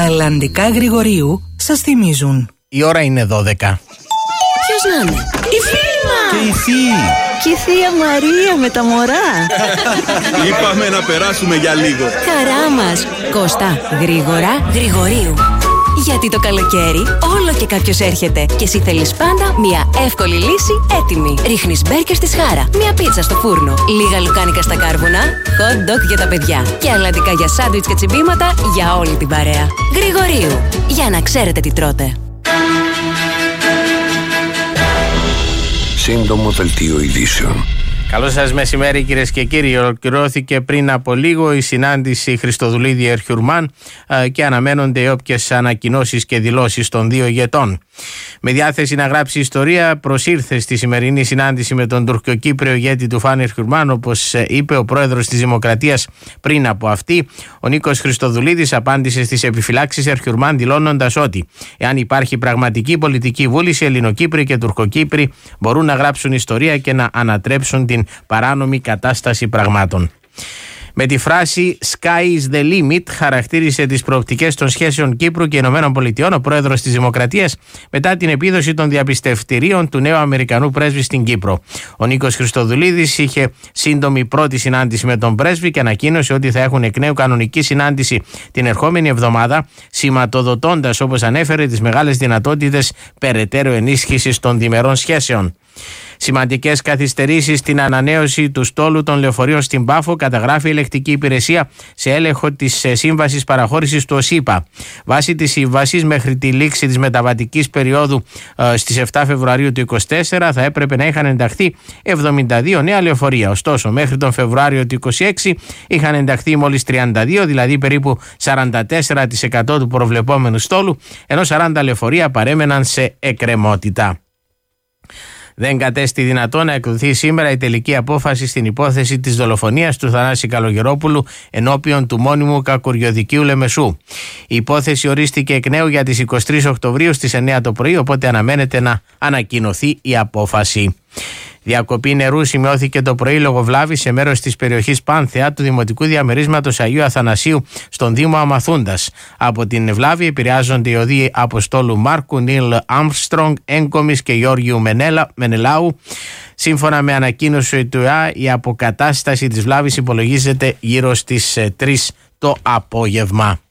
αλλαντικά Γρηγορίου σας θυμίζουν. Η ώρα είναι 12. Ποιος να είναι? Η φίλη μας! Και η Θεία! Και η Θεία Μαρία με τα μωρά. Είπαμε να περάσουμε για λίγο. Χαρά μας. Κώστα, γρήγορα, Γρηγορίου. Γιατί το καλοκαίρι όλο και κάποιος έρχεται και εσύ θέλεις πάντα μια εύκολη λύση έτοιμη. Ρίχνεις μπέρκερ στη σχάρα, μια πίτσα στο φούρνο, λίγα λουκάνικα στα κάρβουνα, hot dog για τα παιδιά και αλλαντικά για σάντουιτς και τσιμπήματα για όλη την παρέα. Γρηγορίου, για να ξέρετε τι τρώτε. Σύντομο δελτίο ειδήσεων. Καλό σας μεσημέρι κυρίες και κύριοι. Ολοκληρώθηκε πριν από λίγο η συνάντηση Χριστοδουλίδη-Ερχιουρμάν και αναμένονται όποιες ανακοινώσεις και δηλώσεις των δύο ηγετών. Με διάθεση να γράψει ιστορία, προσήλθε στη σημερινή συνάντηση με τον τουρκοκύπριο ηγέτη του Φάνη Ερχιουρμάν, όπως είπε ο πρόεδρος της Δημοκρατίας πριν από αυτή. Ο Νίκος Χριστοδουλίδης απάντησε στις επιφυλάξεις Ερχιουρμάν, δηλώνοντας ότι εάν υπάρχει πραγματική πολιτική βούληση, Ελληνοκύπροι και Τουρκοκύπροι μπορούν να γράψουν ιστορία και να ανατρέψουν την παράνομη κατάσταση πραγμάτων. Με τη φράση «Sky is the limit» χαρακτήρισε τις προοπτικές των σχέσεων Κύπρου και Ηνωμένων Πολιτειών ο πρόεδρος της Δημοκρατίας μετά την επίδοση των διαπιστευτηρίων του νέου Αμερικανού πρέσβη στην Κύπρο. Ο Νίκος Χριστοδουλίδης είχε σύντομη πρώτη συνάντηση με τον πρέσβη και ανακοίνωσε ότι θα έχουν εκ νέου κανονική συνάντηση την ερχόμενη εβδομάδα, σηματοδοτώντας, όπως ανέφερε, τις μεγάλες δυνατότητες περαιτέρω ενίσχυσης των διμερών σχέσεων. Σημαντικές καθυστερήσεις στην ανανέωση του στόλου των λεωφορείων στην Πάφο καταγράφει η ελεκτική υπηρεσία σε έλεγχο της σύμβασης παραχώρησης του ΟΣΥΠΑ. Βάσει της σύμβασης, μέχρι τη λήξη της μεταβατικής περίοδου στις 7 Φεβρουαρίου του 2024 θα έπρεπε να είχαν ενταχθεί 72 νέα λεωφορεία. Ωστόσο, μέχρι τον Φεβρουάριο του 2026 είχαν ενταχθεί μόλις 32, δηλαδή περίπου 44% του προβλεπόμενου στόλου, ενώ 40 λεωφορεία παρέμεναν σε εκκρεμότητα. Δεν κατέστη δυνατό να εκδοθεί σήμερα η τελική απόφαση στην υπόθεση της δολοφονίας του Θανάση Καλογερόπουλου ενώπιον του μόνιμου κακουριοδικείου Λεμεσού. Η υπόθεση ορίστηκε εκ νέου για τις 23 Οκτωβρίου στις 9 το πρωί, οπότε αναμένεται να ανακοινωθεί η απόφαση. Διακοπή νερού σημειώθηκε το πρωί λόγω βλάβης σε μέρος της περιοχής Πάνθεα του Δημοτικού Διαμερίσματος Αγίου Αθανασίου στον Δήμο Αμαθούντας. Από την βλάβη επηρεάζονται οι οδοί Αποστόλου Μάρκου, Νίλ Άρμστρονγκ, Έγκομης και Γιώργιου Μενελάου. Σύμφωνα με ανακοίνωση του ΕΑ, η αποκατάσταση της βλάβης υπολογίζεται γύρω στις 3 το απόγευμα.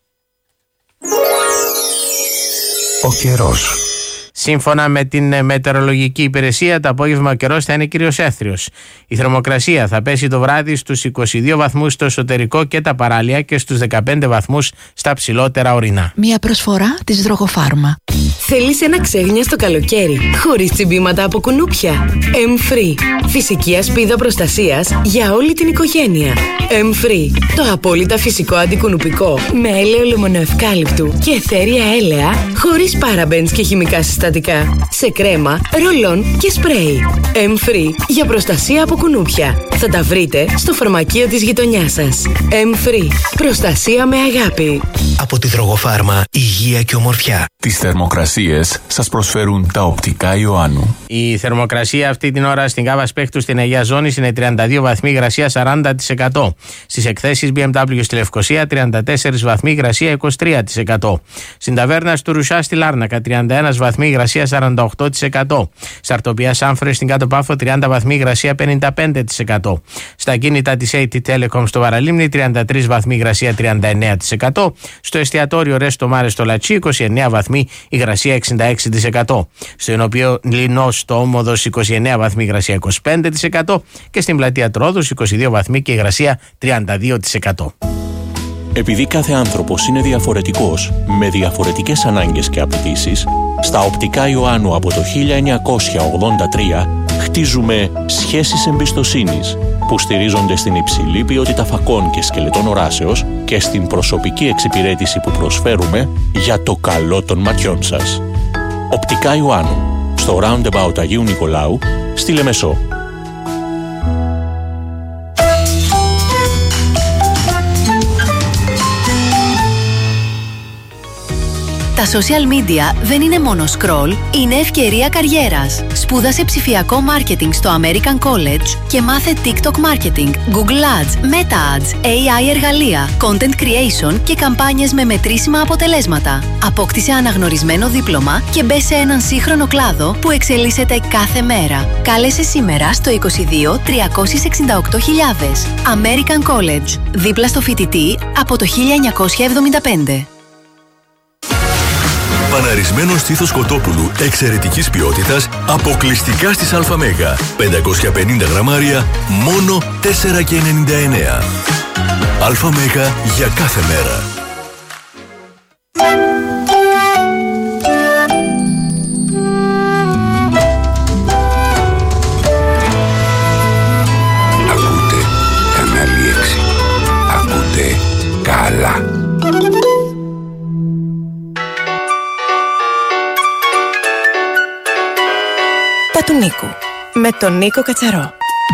Ο καιρός. Σύμφωνα με την μετεωρολογική υπηρεσία, το απόγευμα ο καιρός θα είναι κυρίως έθριος. Η θερμοκρασία θα πέσει το βράδυ στους 22 βαθμούς στο εσωτερικό και τα παράλια και στους 15 βαθμούς στα ψηλότερα ορεινά. Μια προσφορά της Δρογοφάρμα. Θέλεις ένα ξέγνιαστο καλοκαίρι χωρίς τσιμπήματα από κουνούπια? M-Free. Φυσική ασπίδα προστασίας για όλη την οικογένεια. M-Free. Το απόλυτα φυσικό αντικουνουπικό με έλαιο λεμονοευκάλυπτου και αιθέρια έλαια χωρίς παραμπένς και χημικά συστατικά. Σε κρέμα, ρολόν και σπρέι. M-Free για προστασία από κουνούπια. Θα τα βρείτε στο φαρμακείο της γειτονιάς σας. M-Free. Προστασία με αγάπη. Από τη Δρογοφάρμα, υγεία και ομορφιά. Τις θερμοκρασίες σας προσφέρουν τα οπτικά Ιωάννου. Η θερμοκρασία αυτή την ώρα στην Κάβα Σπέκτου στην Αγία Ζώνης είναι 32 βαθμοί, υγρασία 40%. Στις εκθέσεις BMW στη Λευκοσία 34 βαθμοί, υγρασία 23%. Στην ταβέρνα του Ρουσά στη Λάρνακα 31 βαθμοί, υγρασία 48%. Σαρτοπία Σάμφρε στην Κάτω Πάφο 30 βαθμοί, υγρασία 55%. Στα κίνητα της AT Telecom στο Βαραλίμνη 33 βαθμοί, υγρασία 39%. Στο εστιατόριο Ρέστο Μάρε στο Λατσί 29 βαθμοί, υγρασία 66%. Στο Ενωπείο Λινό στο Όμοδος 29 βαθμοί, υγρασία 25% και στην Πλατεία Τρόδους 22 βαθμοί και υγρασία 32%. Επειδή κάθε άνθρωπος είναι διαφορετικός, με διαφορετικές ανάγκες και απαιτήσεις, στα οπτικά Ιωάννου από το 1983 χτίζουμε σχέσεις εμπιστοσύνης που στηρίζονται στην υψηλή ποιότητα φακών και σκελετών οράσεως και στην προσωπική εξυπηρέτηση που προσφέρουμε για το καλό των ματιών σας. Οπτικά Ιωάννου, στο Roundabout Αγίου Νικολάου, στη Λεμεσό. Τα social media δεν είναι μόνο scroll, είναι ευκαιρία καριέρας. Σπούδασε ψηφιακό marketing στο American College και μάθε TikTok marketing, Google Ads, Meta Ads, AI εργαλεία, content creation και καμπάνιες με μετρήσιμα αποτελέσματα. Απόκτησε αναγνωρισμένο δίπλωμα και μπε σε έναν σύγχρονο κλάδο που εξελίσσεται κάθε μέρα. Κάλεσε σήμερα στο 22 368.000. American College, δίπλα στο φοιτητή από το 1975. Παναρισμένο στήθος κοτόπουλου εξαιρετικής ποιότητας, αποκλειστικά στις ΑΜ. 550 γραμμάρια, μόνο 4,99. ΑΜ για κάθε μέρα. Ακούτε κανάλι 6. Ακούτε καλά. Τα του Νίκου, με τον Νίκο Κατσαρό.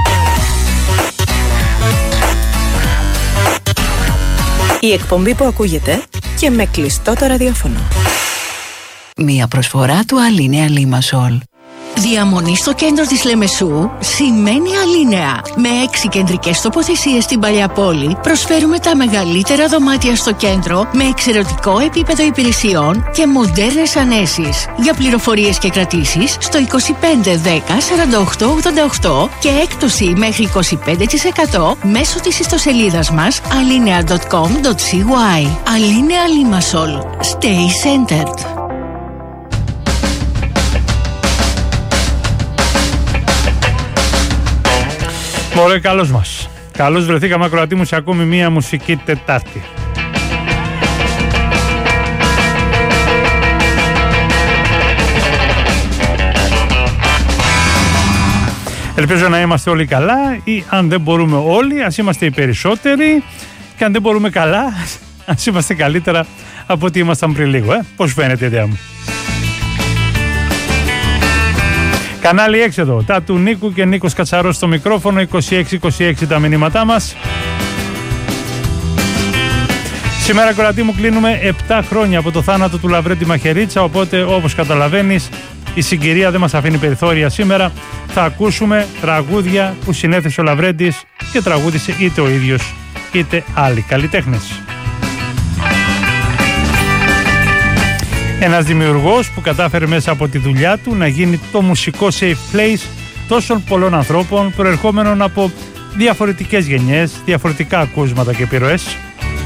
Η εκπομπή που ακούγεται και με κλειστό το ραδιόφωνο. Μία προσφορά του Alinea Limassol. Διαμονή στο κέντρο της Λεμεσού σημαίνει Alinea. Με 6 κεντρικές τοποθεσίες στην Παλιά Πόλη, προσφέρουμε τα μεγαλύτερα δωμάτια στο κέντρο με εξαιρετικό επίπεδο υπηρεσιών και μοντέρνες ανέσεις. Για πληροφορίες και κρατήσεις στο 25 10 48 88 και έκπτωση μέχρι 25% μέσω της ιστοσελίδας μας alinea.com.cy. Alinea Limassol. Stay centered. Μωρέ, καλώς μας. Καλώς βρεθήκαμε, ακροατή μου, σε ακόμη μία μουσική Τετάρτη. Ελπίζω να είμαστε όλοι καλά, ή αν δεν μπορούμε όλοι, ας είμαστε οι περισσότεροι, και αν δεν μπορούμε καλά, ας είμαστε καλύτερα από ό,τι ήμασταν πριν λίγο. Πώς φαίνεται η ιδέα μου? Κανάλι 6 εδώ, τα του Νίκου και Νίκος Κατσαρός στο μικρόφωνο, 26-26 τα μηνύματά μας. Σήμερα, κορατή μου, κλείνουμε 7 χρόνια από το θάνατο του Λαβρέντη Μαχαιρίτσα, οπότε όπως καταλαβαίνεις η συγκυρία δεν μας αφήνει περιθώρια σήμερα. Θα ακούσουμε τραγούδια που συνέθεσε ο Λαβρέντης και τραγούδισε είτε ο ίδιος είτε άλλοι καλλιτέχνες. Ένας δημιουργός που κατάφερε μέσα από τη δουλειά του να γίνει το μουσικό safe place τόσων πολλών ανθρώπων, προερχόμενων από διαφορετικές γενιές, διαφορετικά ακούσματα και επιρροές.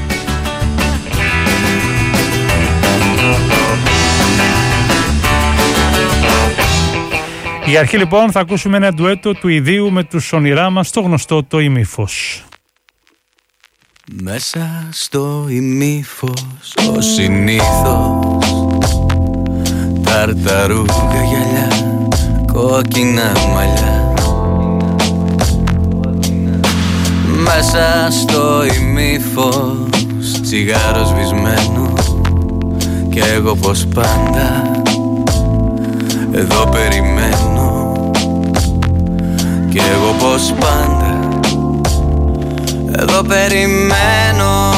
Για αρχή λοιπόν θα ακούσουμε ένα ντουέτο του Ιδίου με τους Ονειρά μας, το γνωστό το ημίφος. Μέσα στο ημίφος ο συνήθως, ταρταρούγα γυαλιά, κόκκινα μαλλιά. Μέσα στο ημίφος τσιγάρο σβησμένο, κι εγώ πως πάντα εδώ περιμένω. Κι εγώ πως πάντα εδώ περιμένω.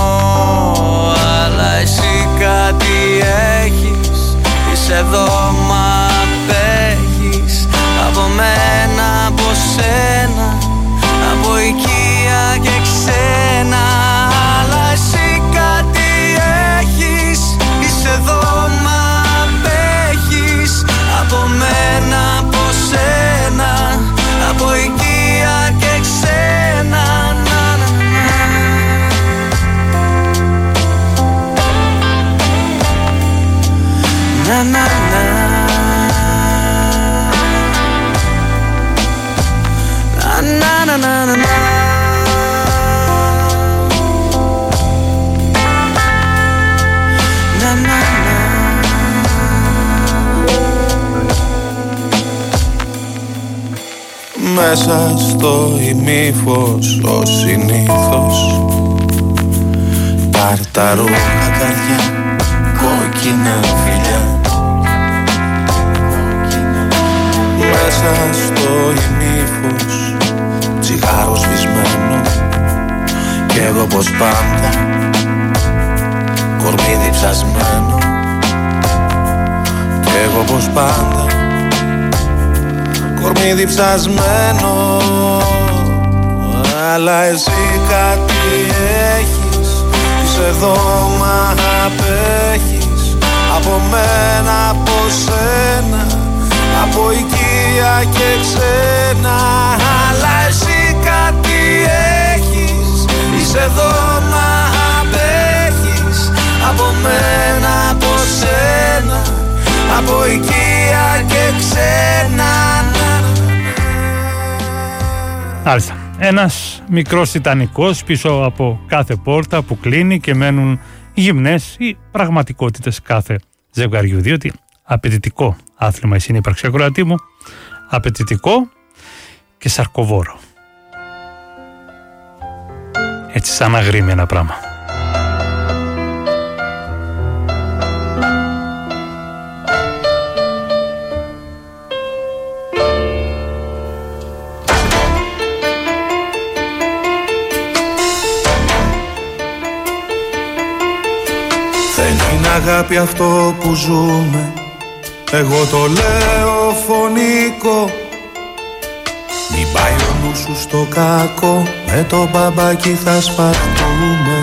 Αλλά εσύ κάτι έχεις, είσαι εδώ μα απέχεις από μένα, από σένα, από οικία και ξένα. Αλλά εσύ κάτι έχεις, είσαι εδώ μα απέχεις από μένα, από σένα, από οικία και ξένα. Να, να, να. Να, να, να, να, να. Να, να, να. Μέσα στο ημίφος ο συνήθως, ταρταρούγα καρδιά, κόκκινα φιλιά. Μέσα στο ημίφος τσιγάρο σβησμένο, κι εγώ πως πάντα κορμί διψασμένο. εγώ πως πάντα κορμί διψασμένο, αλλά εσύ κάτι έχεις, είσαι εδώ μα απέχεις από μένα, από σένα, από οικία και ξένα. Αλλά εσύ κάτι έχεις, είσαι εδώ μα απέχεις από μένα, από σένα, από οικία και ξένα. Άλιστα. Ένας μικρός τιτανικός πίσω από κάθε πόρτα που κλείνει και μένουν γυμνές οι πραγματικότητες κάθε ζευγαριού. Διότι απαιτητικό άθλημα η συνύπαρξη, ακροατή μου, απαιτητικό και σαρκοβόρο. Έτσι σαν αγρίμι ένα πράγμα. Αγάπη αυτό που ζούμε, εγώ το λέω φωνικό. Μην πάει ο νους σου στο κακό, με το μπαμπάκι θα σπαθούμε.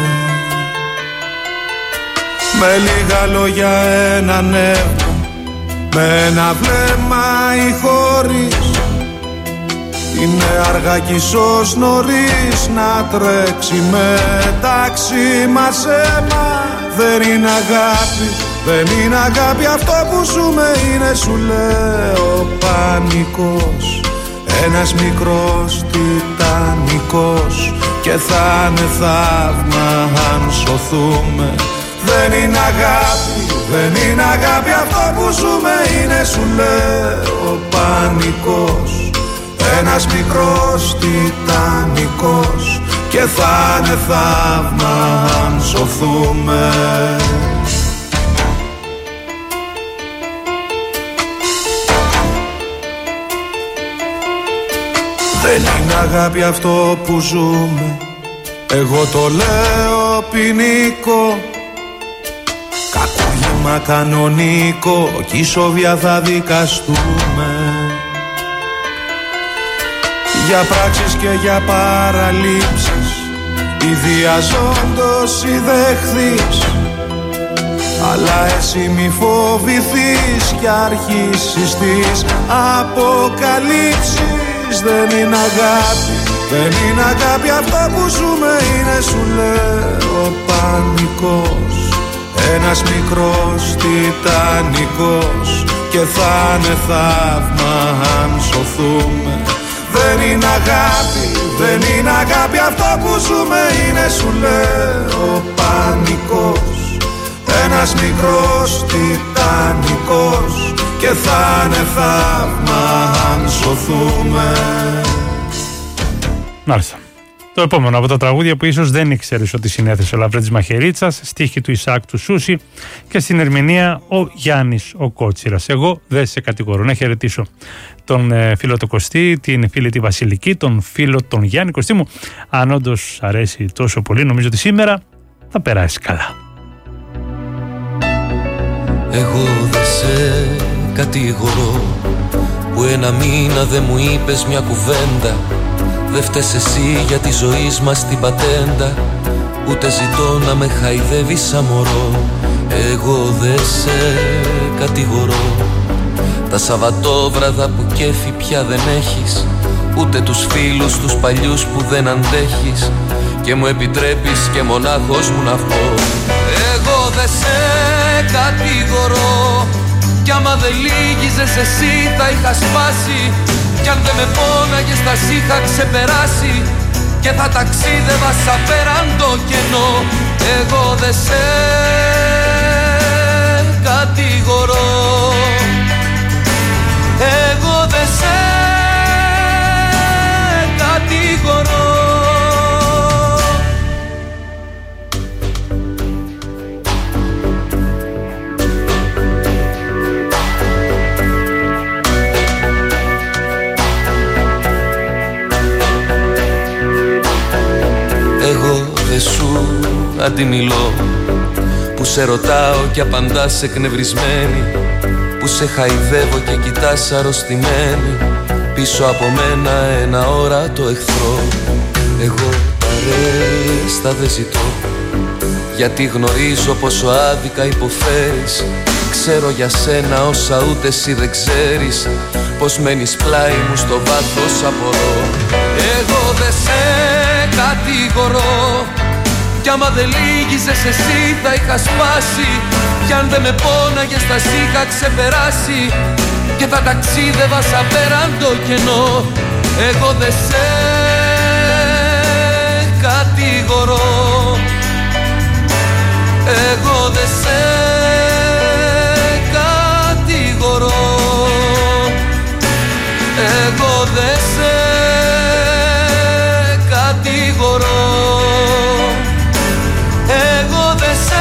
Με λίγα λόγια ένα νεύμα, με ένα βλέμμα ή χωρίς. Είναι αργά κι ίσως νωρίς να τρέξει μεταξύ μας αίμα. Δεν είναι αγάπη, δεν είναι αγάπη αυτό που ζούμε, είναι σου λέω πανικός. Ένας μικρός τιτανικός και θα είναι θαύμα αν σωθούμε. Δεν είναι αγάπη, δεν είναι αγάπη αυτό που ζούμε, είναι σου λέω πανικός. Ένας μικρός τιτανικός και θα είναι θαύμα αν σωθούμε. Δεν είναι αγάπη αυτό που ζούμε, εγώ το λέω ποινικό. Κακούργημα κανονικό κι ισόβια θα δικαστούμε. Για πράξεις και για παραλήψεις ιδιαζόντως ιδεχθείς. Αλλά εσύ μη φοβηθείς κι αρχίσεις τις αποκαλύψεις. Δεν είναι αγάπη, δεν είναι αγάπη αυτό που ζούμε, είναι σου λέω πανικός. Ένας μικρός τιτανικός και θα είναι θαύμα αν σωθούμε. Δεν είναι αγάπη, δεν είναι αγάπη αυτό που ζούμε, είναι σου λέω πανικός. Ένας μικρός τιτανικός και θα είναι θαύμα αν σωθούμε. Μάλιστα. Το επόμενο από τα τραγούδια που ίσως δεν ήξερες ότι συνέθεσε ο Λαβρέντης Μαχαιρίτσας, στίχη του Ισάκ του Σούση και στην ερμηνεία ο Γιάννης ο Κότσιρας. Εγώ δεν σε κατηγορώ. Να χαιρετήσω τον φίλο του Κωστή, την φίλη τη Βασιλική, τον φίλο τον Γιάννη. Κωστή μου, αν όντως αρέσει τόσο πολύ, νομίζω ότι σήμερα θα περάσει καλά. Εγώ δεν σε κατηγορώ που ένα μήνα δεν μου είπες μια κουβέντα. Δε φταίς εσύ για τη ζωή μας την πατέντα, ούτε ζητώ να με χαϊδεύεις σαν μωρό. Εγώ δεν σε κατηγορώ. Τα Σαββατόβραδα που κέφι πια δεν έχεις, ούτε τους φίλους τους παλιούς που δεν αντέχεις, και μου επιτρέπεις και μονάχος μου να βγω. Εγώ δεν σε κατηγορώ, κι άμα δεν λύγιζες εσύ θα είχα σπάσει. Κι αν δεν με πόναγες θα σ' είχα ξεπεράσει και θα ταξίδευα σαν πέραν το κενό. Εγώ δεν σε κατηγορώ, εγώ δεν σε κατηγορώ. Εγώ δεν σου αντιμιλώ, που σε ρωτάω και απαντάς εκνευρισμένη, που που σε χαϊδεύω και κοιτάς αρρωστημένη πίσω από μένα ένα όρατο εχθρό. Εγώ παρέστα δεν ζητώ, γιατί γνωρίζω πόσο άδικα υποφέρεις. Ξέρω για σένα όσα ούτε εσύ δεν ξέρεις, πως μένεις πλάι μου στο βάθος απορώ. Εγώ δεν σε κατηγορώ, κι άμα δεν λύγizες εσύ θα είχα σπάσει. Κι αν δεν με πόναγες θα σ' είχα ξεπεράσει και θα ταξίδευα σαν πέραν το κενό. Εγώ δεν σε κατηγορώ, εγώ δεν σε κατηγορώ, εγώ δεν σε κατηγορώ, εγώ δεν σε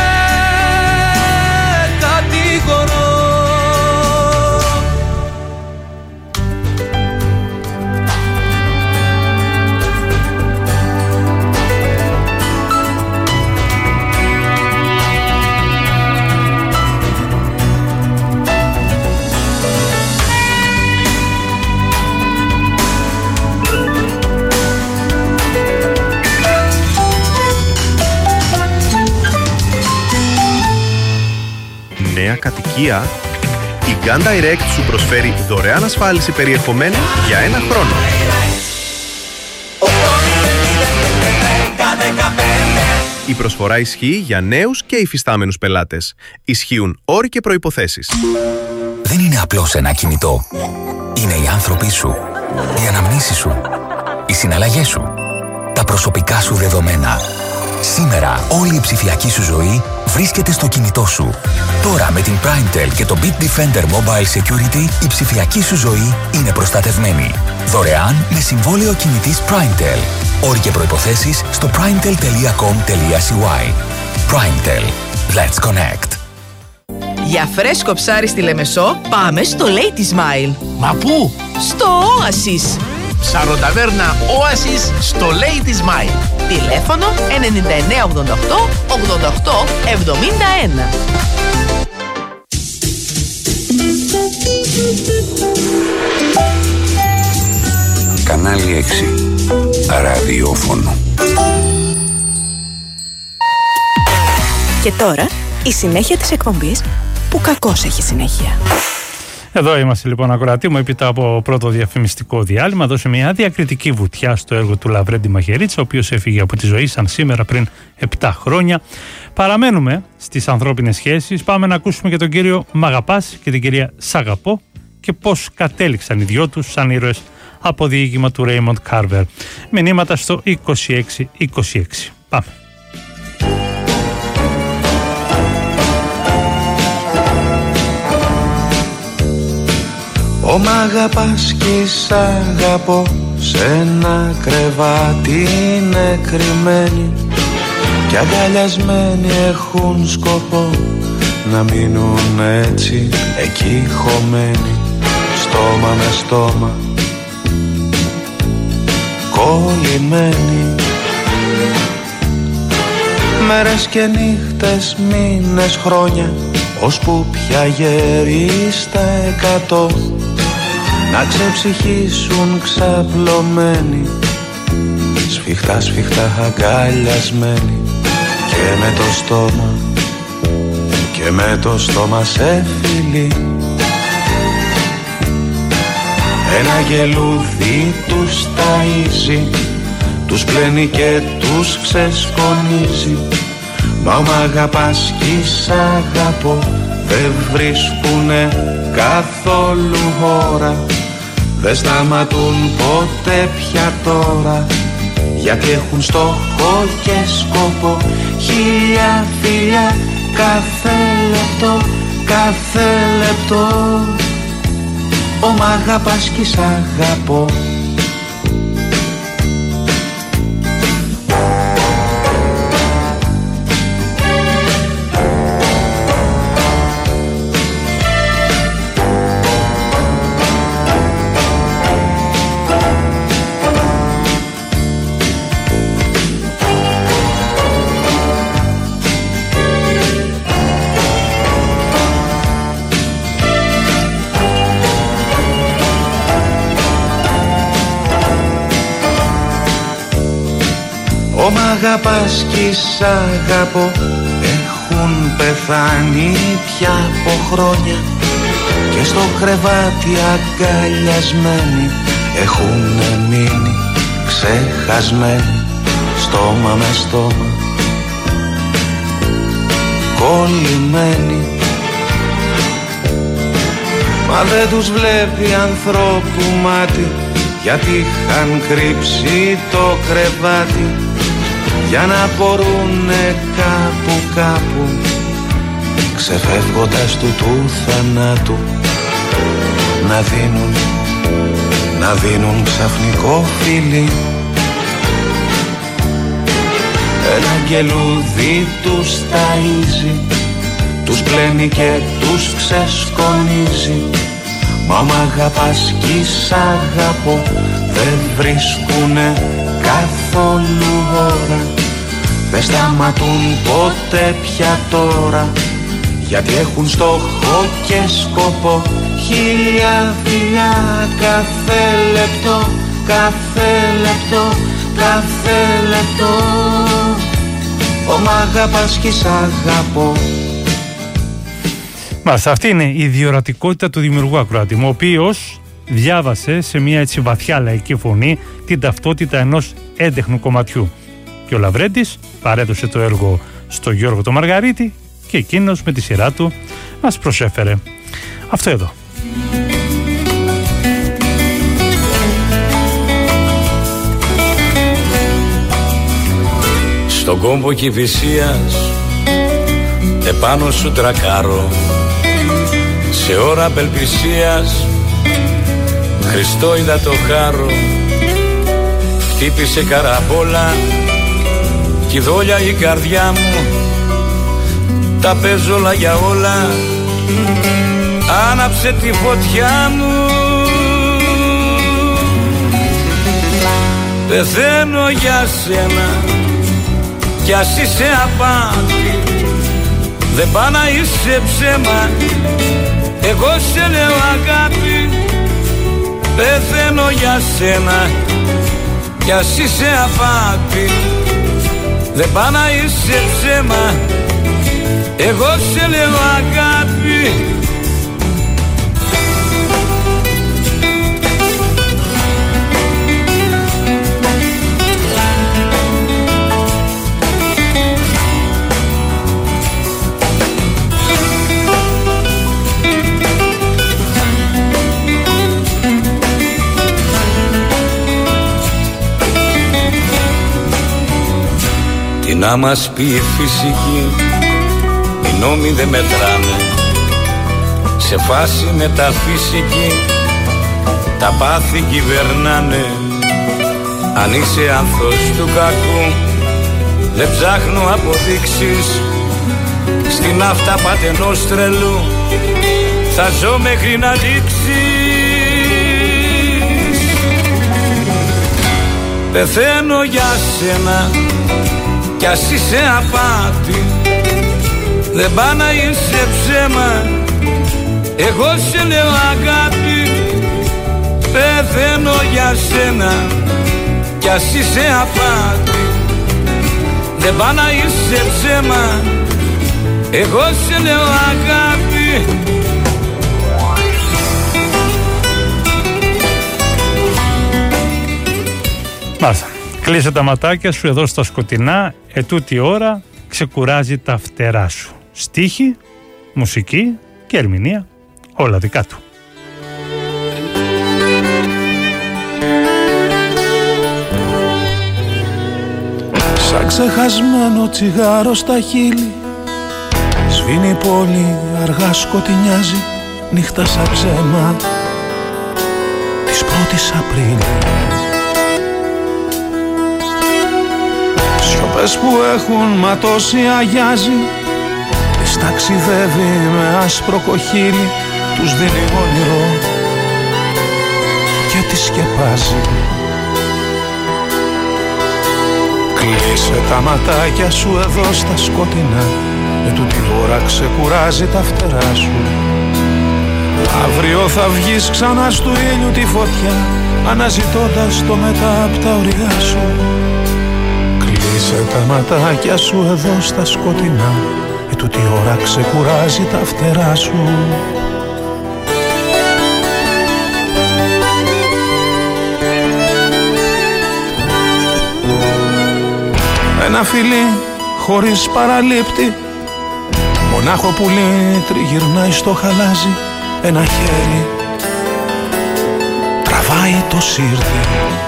κατηγορώ. Νέα κατοικία. Η Gun Direct σου προσφέρει δωρεάν ασφάλιση περιεχομένου για 1 χρόνο. Η προσφορά ισχύει για νέους και υφιστάμενους πελάτες. Ισχύουν όροι και προϋποθέσεις. Δεν είναι απλώς ένα κινητό. Είναι οι άνθρωποι σου, οι αναμνήσεις σου, οι συναλλαγές σου, τα προσωπικά σου δεδομένα. Σήμερα όλη η ψηφιακή σου ζωή βρίσκεται στο κινητό σου. Τώρα με την PrimeTel και το Bit Defender Mobile Security η ψηφιακή σου ζωή είναι προστατευμένη. Δωρεάν με συμβόλαιο κινητής PrimeTel. Όροι και προϋποθέσεις στο primetel.com.cy. PrimeTel. Let's connect. Για φρέσκο ψάρι στη Λεμεσό πάμε στο Lady Smile. Μα πού? Στο Oasis. Ψαροταβέρνα Oasis στο Lady Smile. Τηλέφωνο 9988-88-71. Κανάλι 6. Ραδιόφωνο. Και τώρα η συνέχεια της εκπομπής που κακώς έχει συνέχεια. Εδώ είμαστε λοιπόν, ακροατή μου, έπειτα από πρώτο διαφημιστικό διάλειμμα. Δώσε μια διακριτική βουτιά στο έργο του Λαβρέντη Μαχαιρίτσα, ο οποίος έφυγε από τη ζωή σαν σήμερα πριν 7 χρόνια. Παραμένουμε στις ανθρώπινες σχέσεις. Πάμε να ακούσουμε και τον κύριο Μαγαπάς και την κυρία Σαγαπό και πώς κατέληξαν οι δυο τους σαν ήρωες από διοίκημα του Ρέιμοντ Κάρβερ. Μηνύματα στο 2626. Πάμε. Ω μ' αγαπάς κι σ' αγαπώ, σε ένα κρεβάτι είναι κρυμμένοι κι αγκαλιασμένοι έχουν σκοπό να μείνουν έτσι εκεί χωμένοι, στόμα με στόμα κολλημένοι. Μέρες και νύχτες, μήνες, χρόνια, ώσπου πια γέροι στα 100 να ξεψυχήσουν ξαπλωμένοι, σφιχτά σφιχτά αγκαλιασμένοι και με το στόμα σε φιλί. Ένα αγγελούδι τους ταΐζει, τους πλένει και τους ξεσκονίζει. Μα μ' αγαπάς κι σ' αγαπώ, δεν βρίσκουνε καθόλου ώρα, δεν σταματούν ποτέ πια τώρα, γιατί έχουν στόχο και σκοπό. Χίλια φιλιά κάθε λεπτό, κάθε λεπτό. Ω μ' αγαπάς κι σ' αγαπώ. Ω μ' αγαπάς κι σ' αγαπώ, έχουν πεθάνει πια από χρόνια και στο κρεβάτι αγκαλιασμένοι έχουνε μείνει ξεχασμένοι, στόμα με στόμα κολλημένοι. Μα δεν τους βλέπει ανθρώπου μάτι, γιατί είχαν κρύψει το κρεβάτι για να μπορούνε κάπου κάπου, ξεφεύγοντας του θανάτου, να δίνουν ξαφνικό φιλί. Ένα αγγελούδι τους ταΐζει, τους πλένει και τους ξεσκονίζει. Μα μ' αγαπάς κι σ' αγαπώ, δεν βρίσκουνε καθόλου ώρα, δεν σταματούν ποτέ πια τώρα, γιατί έχουν στόχο και σκοπό χίλια φιλιά κάθε λεπτό, κάθε λεπτό, κάθε λεπτό. Ω μ' αγαπάς κι σ' αγαπώ. Μάλιστα, αυτή είναι η διορατικότητα του δημιουργού ακροατή μου, ο οποίος διάβασε σε μια έτσι βαθιά λαϊκή φωνή την ταυτότητα ενός έντεχνου κομματιού. Και ο Λαβρέντης παρέδωσε το έργο στο Γιώργο το Μαργαρίτη και εκείνος με τη σειρά του μας προσέφερε αυτό εδώ. Στον κόμπο Κηφισίας επάνω σου τρακάρω, σε ώρα απελπισίας Χριστό είδα το χάρο. Χτύπησε καραμπόλα κι η δόλια η καρδιά μου, τα παίζω όλα για όλα, άναψε τη φωτιά μου. Πεθαίνω για σένα κι ας είσαι απάτη, δεν πά να είσαι ψέμα, εγώ σε λέω αγάπη. Πεθαίνω για σένα κι ας είσαι απάτη, δεν πά να είσαι ψέμα, εγώ σε λέω αγάπη. Τι να μας πει η φυσική, οι νόμοι δεν μετράνε, σε φάση μεταφυσική τα πάθη κυβερνάνε. Αν είσαι άνθος του κακού, δεν ψάχνω αποδείξεις, στην αυταπάτη ενός τρελού θα ζω μέχρι να λήξεις. Πεθαίνω για σένα κι ας είσαι απάτη, δεν πά να είσαι ψέμα, εγώ σε λέω αγάπη. Πεθαίνω για σένα κι ας είσαι απάτη, δεν πά να είσαι ψέμα, εγώ σε λέω αγάπη. Μάλιστα. Κλείσε τα ματάκια σου εδώ στα σκοτεινά, ετούτη ώρα ξεκουράζει τα φτερά σου. Στίχη, μουσική και ερμηνεία, όλα δικά του. Σαν ξεχασμένο τσιγάρο στα χείλη, σβήνει η πόλη, αργά σκοτεινιάζει, νύχτα σαν ψέμα της 1ης Απρίλη. Σιωπές που έχουν ματώσει αγιάζει, τις ταξιδεύει με άσπρο κοχύλι, τους δίνει όνειρο και τις σκεπάζει. Κλείσε τα ματάκια σου εδώ στα σκοτεινά, με τούτη ώρα ξεκουράζει τα φτερά σου. Αύριο θα βγεις ξανά στου ήλιου τη φωτιά, αναζητώντας το μετά απ' τα ωριά σου. Κλείσε τα ματάκια σου εδώ στα σκοτεινά, τούτη ώρα ξεκουράζει τα φτερά σου. Ένα φιλί χωρίς παραλήπτη, μονάχο πουλί τριγυρνάει στο χαλάζι. Ένα χέρι τραβάει το σύρτη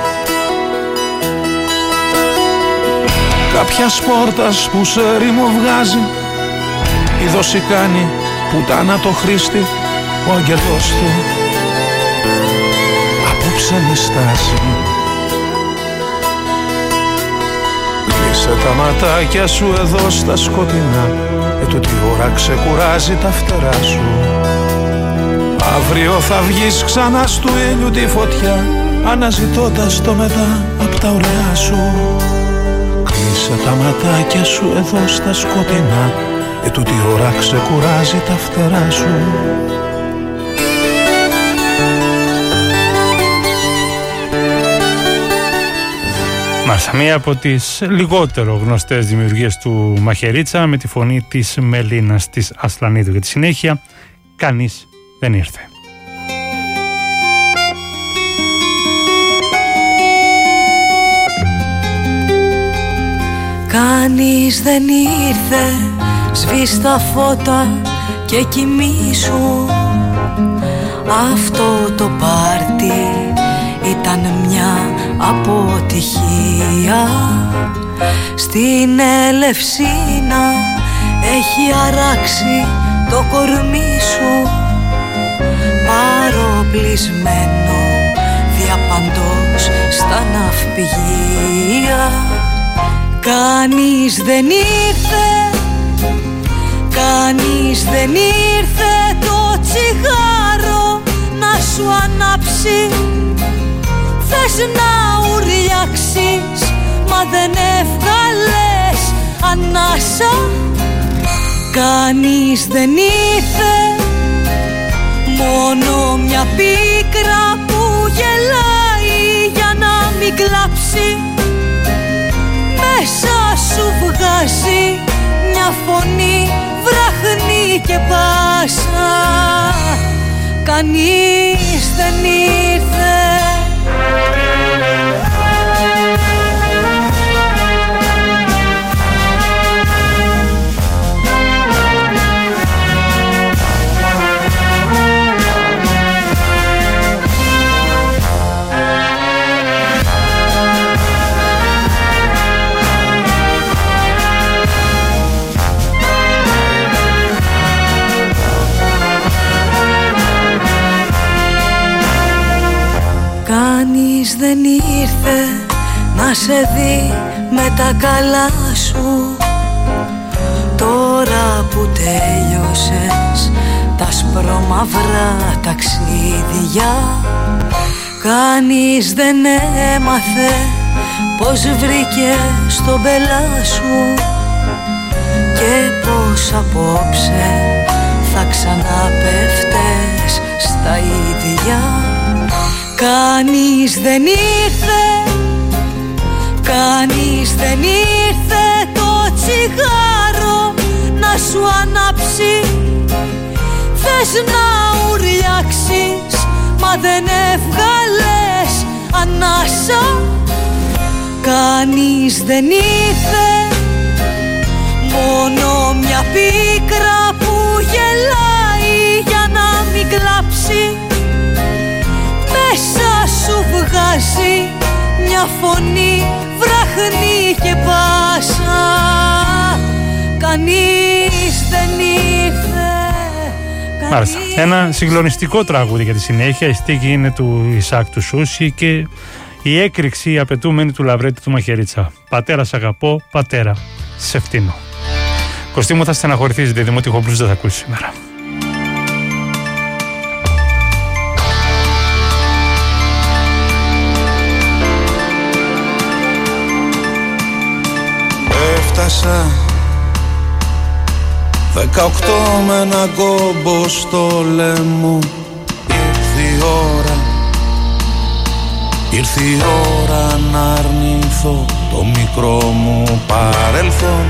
κάποιας πόρτας που σε ρήμο βγάζει. Η δόση κάνει πουτάνα το Χρήστη, ο αγγελός του απόψε νηστάζει. Κλείσε τα ματάκια σου εδώ στα σκοτεινά, τούτη ώρα ξεκουράζει τα φτερά σου. Αύριο θα βγεις ξανά στου ήλιου τη φωτιά, αναζητώντας το μετά απ' τα ωριά σου. Κλείσε τα ματάκια σου εδώ στα σκοτεινά, τούτη ώρα ξεκουράζει τα φτερά σου. Μάλιστα, μία από τις λιγότερο γνωστές δημιουργίες του Μαχαιρίτσα, με τη φωνή της Μελίνας της Ασλανίδου. Για τη συνέχεια, κανείς δεν ήρθε. Κανείς δεν ήρθε, σβήσ' τα φώτα και κοιμήσου. Αυτό το πάρτι ήταν μια αποτυχία. Στην Ελευσίνα έχει αράξει το κορμί σου, παροπλισμένο διαπαντός στα ναυπηγεία. Κανείς δεν ήρθε, κανείς δεν ήρθε το τσιγάρο να σου ανάψει. Θες να ουρλιάξεις, μα δεν έβγαλες ανάσα. Κανείς δεν ήρθε, μόνο μια πίκρα που γελάει για να μην κλάψει. Μέσα σου βγάζει μια φωνή βραχνή και πάσα. Κανείς δεν ήρθε. Κανείς δεν ήρθε να σε δει με τα καλά σου. Τώρα που τέλειωσες τα σπρώμαυρα ταξίδια, κανείς δεν έμαθε πως βρήκες τον πελά σου και πως απόψε θα ξαναπέφτες στα ίδια. Κανείς δεν ήρθε, κανείς δεν ήρθε το τσιγάρο να σου ανάψει. Θες να ουρλιάξεις, μα δεν έβγαλες ανάσα. Κανείς δεν ήρθε, μόνο μια πίκρα που γελάει για να μην κλάψει. Μέσα σου βγάζει μια φωνή βραχνή και πάσα. Κανείς δεν ήρθε. Μάλιστα. Ένα συγκλονιστικό τραγούδι για τη συνέχεια. Η στίχη είναι του Ισάκ του Σούση και η έκρηξη απαιτούμενη του Λαβρέτη του Μαχαιρίτσα. Πατέρα σ' αγαπώ, πατέρα σε φτύνω. Κωστή μου, θα στεναχωρηθείς, γιατί Δημότυχο Μπλουζ δεν θα ακούσει σήμερα. Έφτασα 18 με ένα κόμπο στο λαιμό. Ήρθε η ώρα να αρνηθώ. θυμηθώ το μικρό μου παρελθόν.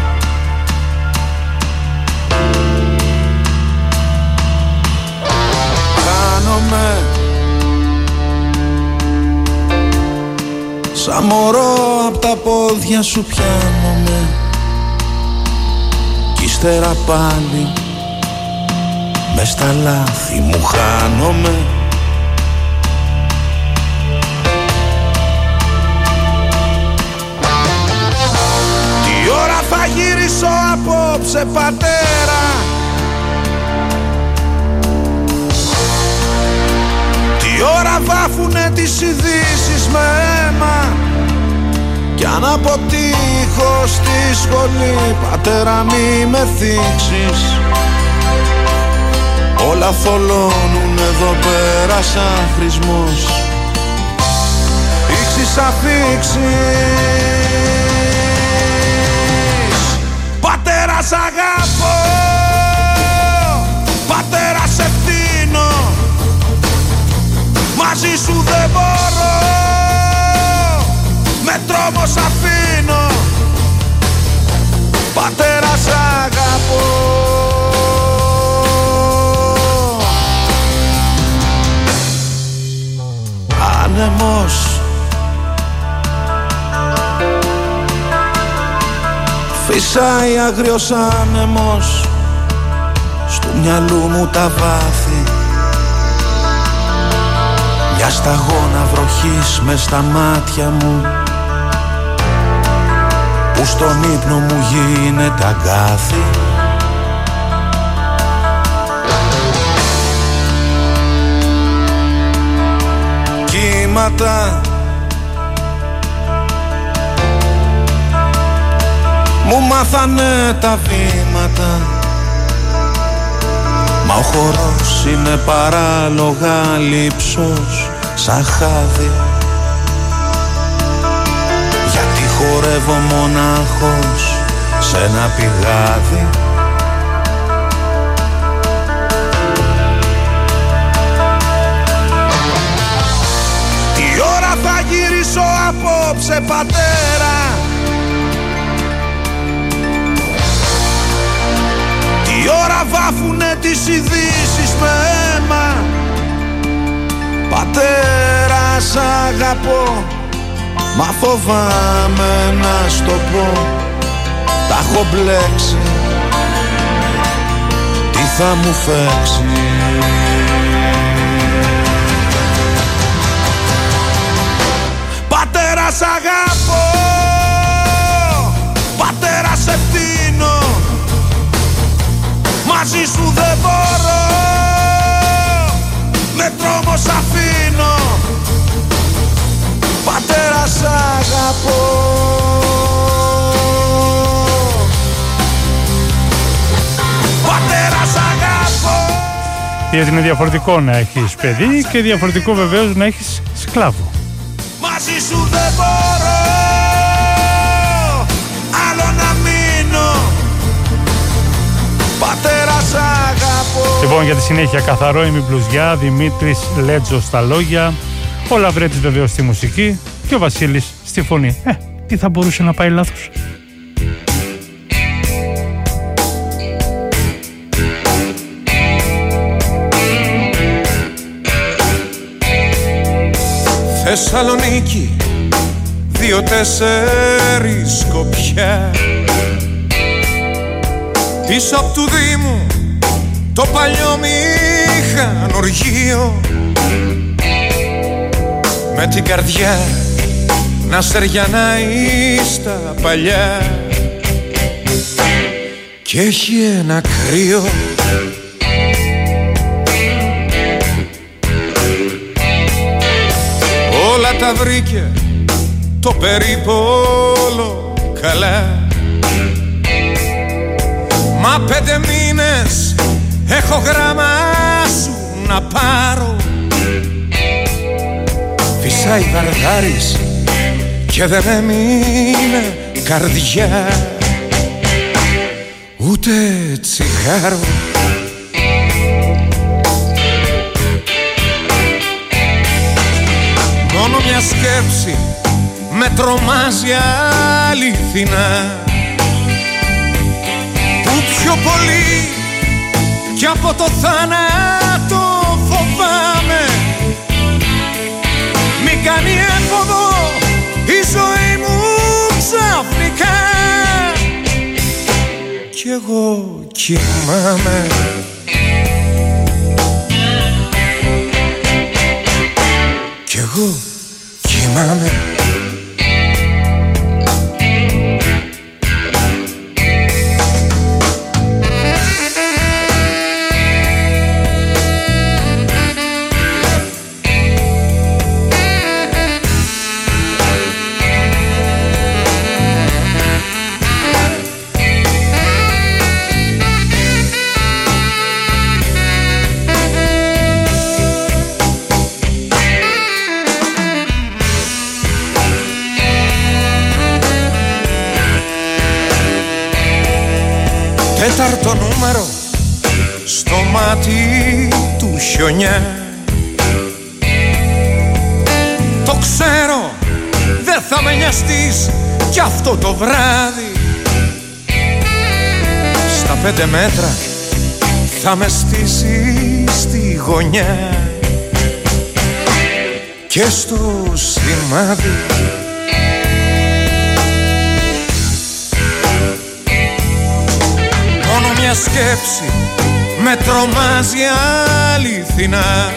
Χάνομαι σαν μωρό απ' τα πόδια σου πιάνομαι κι ύστερα πάλι μες στα λάθη μου χάνομαι. Τι ώρα θα γυρίσω απόψε πατέρα, τι ώρα βάφουνε τις ειδήσεις με αίμα, κι αν αποτύχω στη σχολή πατέρα μη με θίξεις. Όλα θολώνουν εδώ πέρα σαν χρησμός, ήξεις αφήξεις. Πατέρα σ' αγαπώ, πατέρα σε φτύνω, μαζί σου δεν μπορώ, με τρόμο σ' αφήνω. Πατέρα σ' αγαπώ. Άνεμος φυσάει αγριος άνεμος στου μυαλού μου τα βάθη, μια σταγόνα βροχής μες στα μάτια μου που στον ύπνο μου γίνεται αγκάθι. Κύματα μου μάθανε τα βήματα, μα ο χορός είναι παράλογα λείψος σαν χάδι, γιατί χορεύω μονάχος σε ένα πηγάδι. Τι ώρα θα γυρίσω απόψε πατέρα, τι ώρα βάφουνε τις ειδήσεις με αίμα, πατέρα σ' αγαπώ, μα φοβάμαι να στο πω, τα έχω μπλέξει, τι θα μου φέξει. Πατέρα σ' αγαπώ, πατέρα σε φτύνω, μαζί σου δεν μπορώ, με τρόμο σ' αφήνω. Πατέρα σ' αγαπώ. Πατέρα σ' αγαπώ. Γιατί είναι διαφορετικό να έχεις παιδί και διαφορετικό βεβαίως να έχεις σκλάβο. Μαζί σου δεν μπορώ άλλο να μείνω. Πατέρα σ' αγαπώ. Λοιπόν, για τη συνέχεια, καθαρό ημι μπλουζιά, Δημήτρης Λέτζος στα λόγια, ο Λαβρέτης βεβαίως στη μουσική και ο Βασίλης στη φωνή. Τι θα μπορούσε να πάει λάθος. Θεσσαλονίκη, 2-4 Σκοπιά, πίσω απ' του Δήμου το παλιό μηχανοργείο, με την καρδιά να στεριανάει στα παλιά και έχει ένα κρύο. Όλα τα βρήκε το περίπολο καλά, μα 5 μήνες έχω γράμμα σου να πάρω. Φυσάει βαρδάρης και δεν έμεινε καρδιά, ούτε τσιγάρο. Μόνο μια σκέψη με τρομάζει αληθινά, που πιο πολύ κι από το θάνατο φοβάμαι. Μη κάνει έφοδο η ζωή μου ξαφνικά, κι εγώ κοιμάμαι. Κι εγώ κοιμάμαι. Τέταρτο νούμερο στο μάτι του χιονιά. Το ξέρω, δεν θα με νοιαστείς κι αυτό το βράδυ. Στα 5 μέτρα θα με στήσεις στη γωνιά και στο σημάδι. Μόνο μια σκέψη με τρομάζει αληθινά,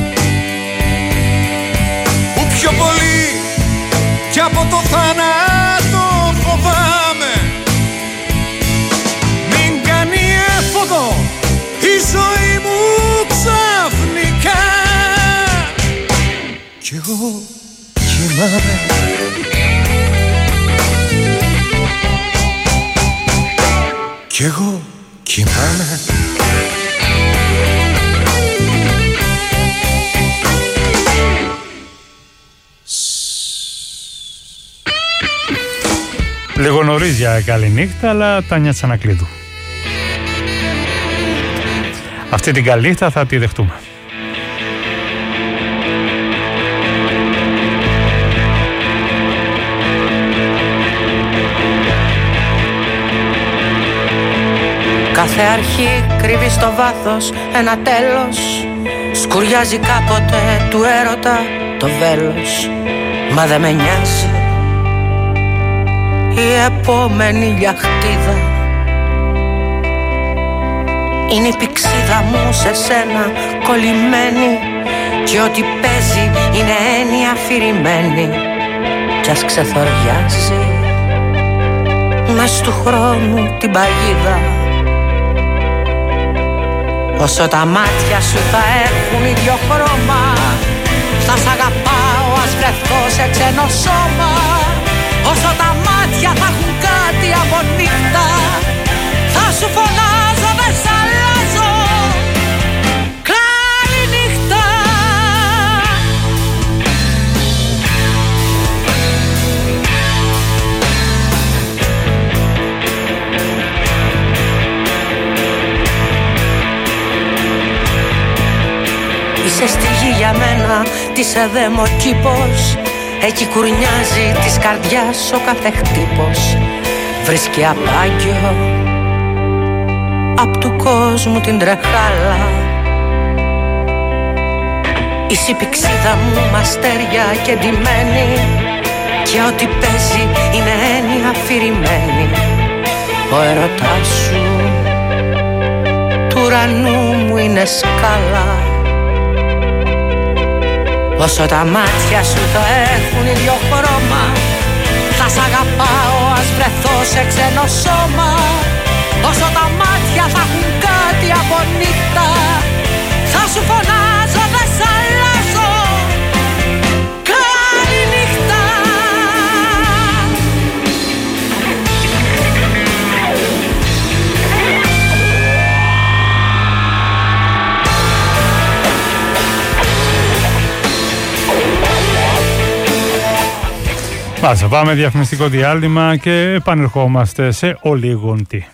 που πιο πολύ κι από το θάνατο φοβάμαι. Μην κάνει έφοδο η ζωή μου ξαφνικά, κι εγώ κοιμάμαι. Κι εγώ κοιμάμαι. Λίγο νωρίς για καλή νύχτα, αλλά τα νιάτσα Τσανακλείδου. Αυτή την καλή νύχτα θα τη δεχτούμε. Κάθε αρχή κρύβει στο βάθος ένα τέλος. Σκουριάζει κάποτε του έρωτα το βέλος. Μα δεν με νοιάζει η επόμενη γιαχτίδα. Είναι η πηξίδα μου σε σένα κολλημένη, και ό,τι παίζει είναι έννοια αφηρημένη. Κι ας ξεθοριάζει μες του χρόνου την παγίδα. Όσο τα μάτια σου θα έχουν ίδιο χρώμα, θα σ' αγαπάω ας βρεθώ σε ξένο σώμα. Όσο τα μάτια θα έχουν κάτι από νύχτα, θα σου φωνάζω δεν σ' αλλάζω. Καλή νύχτα. Είσαι στη γη για μένα, της εδέμο κήπος. Εκεί κουρνιάζει της καρδιάς ο κάθε χτύπος. Βρίσκει απάγιο απ' του κόσμου την τρεχάλα. Είσαι η πηξίδα μου μαστέρια και ντυμένη, και ό,τι παίζει είναι έννοια αφηρημένη. Ο ερωτάς σου του ουρανού μου είναι σκάλα. Όσο τα μάτια σου θα έχουν ίδιο χρώμα, θα σ' αγαπάω ας βρεθώ σε ξένο σώμα. Όσο τα μάτια θα έχουν κάτι από νύχτα, θα σου φωνάζω δεν σ' αλλάζω. Καλή νύχτα. Μάλιστα, πάμε διαφημιστικό διάλειμμα και επανερχόμαστε σε ολίγον τι.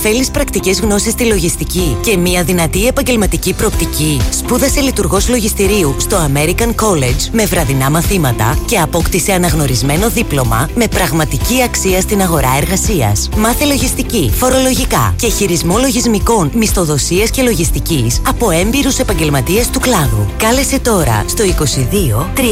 Θέλεις πρακτικές γνώσεις στη λογιστική και μια δυνατή επαγγελματική προοπτική? Σπούδασε λειτουργός λογιστηρίου στο American College με βραδινά μαθήματα και απόκτησε αναγνωρισμένο δίπλωμα με πραγματική αξία στην αγορά εργασίας. Μάθε λογιστική, φορολογικά και χειρισμό λογισμικών, μισθοδοσίας και λογιστικής από έμπειρους επαγγελματίες του κλάδου. Κάλεσε τώρα στο 22 368.000.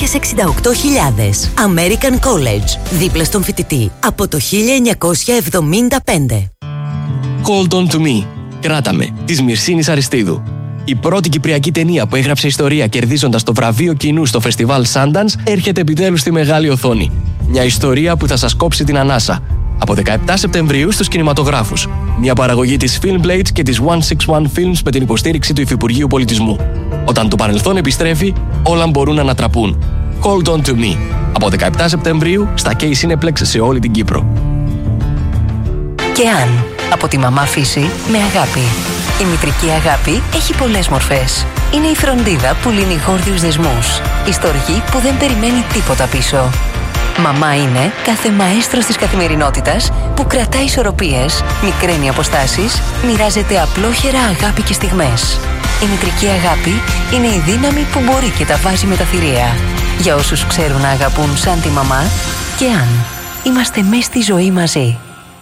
American College, δίπλα στον φοιτητή, από το 1975. Hold on to me. Κράτα με, της Μυρσίνης Αριστείδου. Η πρώτη κυπριακή ταινία που έγραψε ιστορία κερδίζοντας το βραβείο κοινού στο φεστιβάλ Sundance έρχεται επιτέλους στη μεγάλη οθόνη. Μια ιστορία που θα σας κόψει την ανάσα. Από 17 Σεπτεμβρίου στους κινηματογράφους. Μια παραγωγή της Filmblades και της 161 Films με την υποστήριξη του Υφυπουργείου Πολιτισμού. Όταν το παρελθόν επιστρέφει, όλα μπορούν να ανατραπούν. Hold on to me. Από 17 Σεπτεμβρίου στα K Cineplex σε όλη την Κύπρο. Και αν, από τη μαμά φύση με αγάπη. Η μητρική αγάπη έχει πολλές μορφές. Είναι η φροντίδα που λύνει γόρδιους δεσμούς. Η στοργή που δεν περιμένει τίποτα πίσω. Μαμά είναι κάθε μαέστρος της καθημερινότητας που κρατάει ισορροπίες, μικραίνει αποστάσεις, μοιράζεται απλόχερα αγάπη και στιγμές. Η μητρική αγάπη είναι η δύναμη που μπορεί και τα βάζει με τα θηρία. Για όσους ξέρουν να αγαπούν σαν τη μαμά, και αν είμαστε μες στη ζωή μαζί.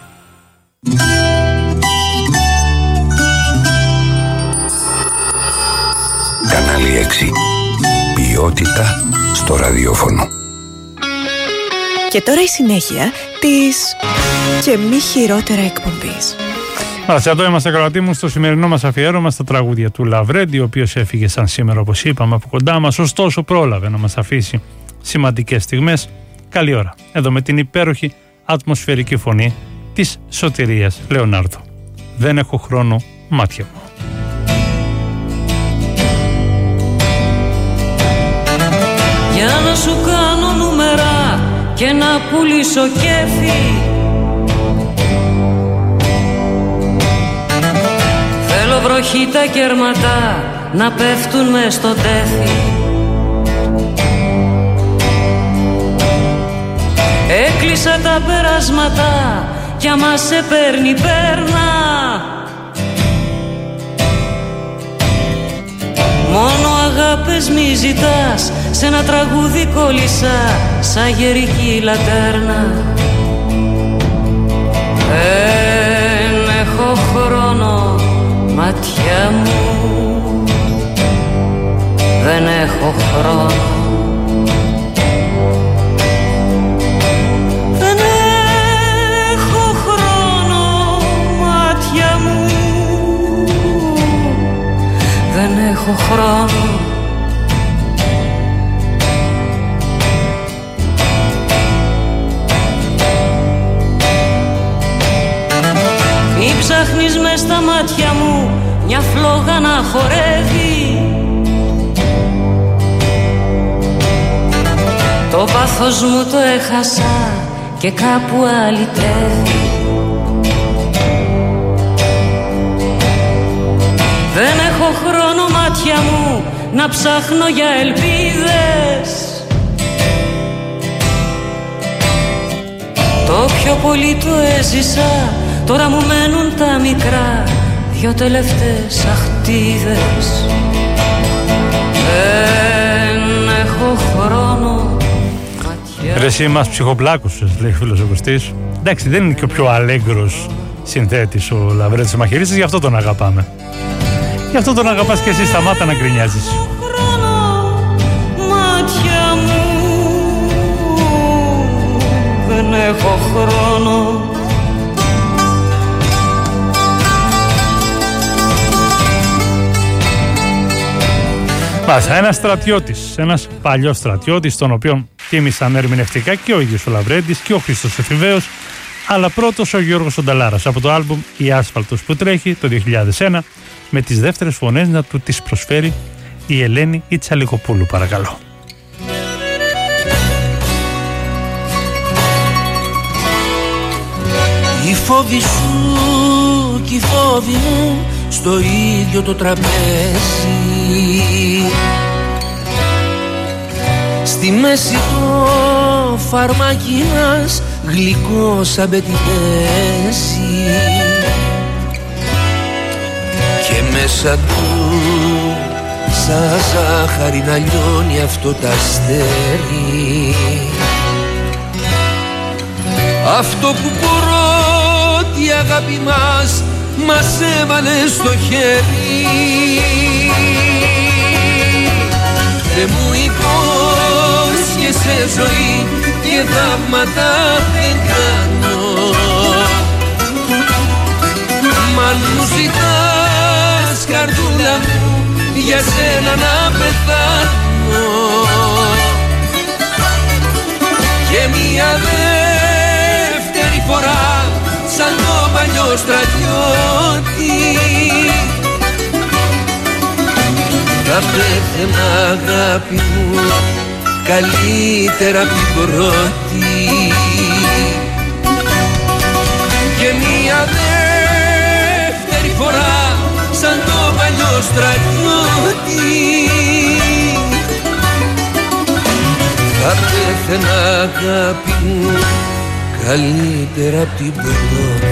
Κανάλι 6. Ποιότητα στο ραδιόφωνο. Και τώρα η συνέχεια της και μη χειρότερα εκπομπής. Εδώ είμαστε, ακροατοί μου, στο σημερινό μας αφιέρωμα στα τραγούδια του Λαβρέντη, ο οποίος έφυγε σαν σήμερα, όπως είπαμε, από κοντά μας, ωστόσο πρόλαβε να μας αφήσει σημαντικές στιγμές. Καλή ώρα, εδώ με την υπέροχη ατμοσφαιρική φωνή της Σωτηρίας Λεωνάρδου. Δεν έχω χρόνο, μάτια μου. Για να σου κάνω νούμερα και να πουλήσω κέφι, θέλω βροχή τα κέρματα να πέφτουν μες στο τέφι. Έκλεισα τα περάσματα κι άμα σε παίρνει πέρνα. Μόνο αγάπες μη ζητάς, σε ένα τραγούδι κόλλησα σαν γερική λατέρνα. Δεν έχω χρόνο, μάτια μου, δεν έχω χρόνο. Δεν έχω χρόνο, μάτια μου, δεν έχω χρόνο. Μη ψάχνεις μες στα μάτια μου μια φλόγα να χορεύει. Το πάθος μου το έχασα και κάπου αλυτεύει. Δεν έχω χρόνο, μάτια μου, να ψάχνω για ελπίδες. Το πιο πολύ το έζησα, τώρα μου μένουν τα μικρά, δυο τελευταίες αχτίδες. Δεν έχω χρόνο. Ρε εσύ μας ψυχοπλάκωσες, λέει ο φίλος ο Κωστής. Εντάξει, δεν είναι και ο πιο αλέγκρος συνθέτης ο Λαβρέντης Μαχαιρίστης, γι' αυτό τον αγαπάμε. Γι' αυτό τον αγαπάς και εσύ, σταμάτα να γκρινιάζεις. Μάτια μου, δεν έχω χρόνο. Μάλιστα, ένας στρατιώτης, ένας παλιός στρατιώτης, τον οποίο τίμησαν ερμηνευτικά και ο ίδιος ο Λαβρέντης και ο Χρήστος Ευθυμβαίος, αλλά πρώτος ο Γιώργος Ονταλάρας από το άλμπουμ «Η Άσφαλτος» που τρέχει το 2001, με τις δεύτερες φωνές να του τις προσφέρει η Ελένη η Τσαλικοπούλου, παρακαλώ. Οι φόβοι σου και οι φόβοι μου στο ίδιο το τραπέζι, στη μέση το φαρμάκι μας γλυκό σαν πετυχέσει. μέσα του σαν ζάχαρη να λιώνει αυτό τ' αστέρι, αυτό που πρώτη αγάπη μας έβαλε στο χέρι. Δεν μου υπόσχεσαι ζωή και θαύματα δεν κάνω, μα αν μου ζητάς καρδούλα μου για σένα να πεθάνω, και μια δεύτερη φορά σαν το παλιό στρατιώτη θα πέθαινα αγάπη μου καλύτερα απ' την πρώτη, και μια δεύτερη φορά σαν το παλιό στρατιώτη θα πέθαινα αγάπη μου καλύτερα απ' την πρώτη.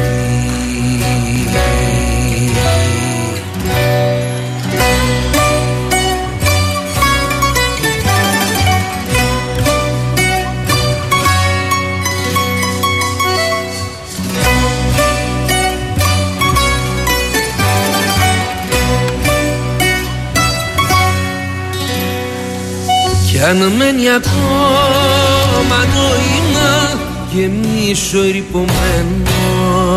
Κι αν μένει ακόμα νόημα και μίσο ερυπωμένο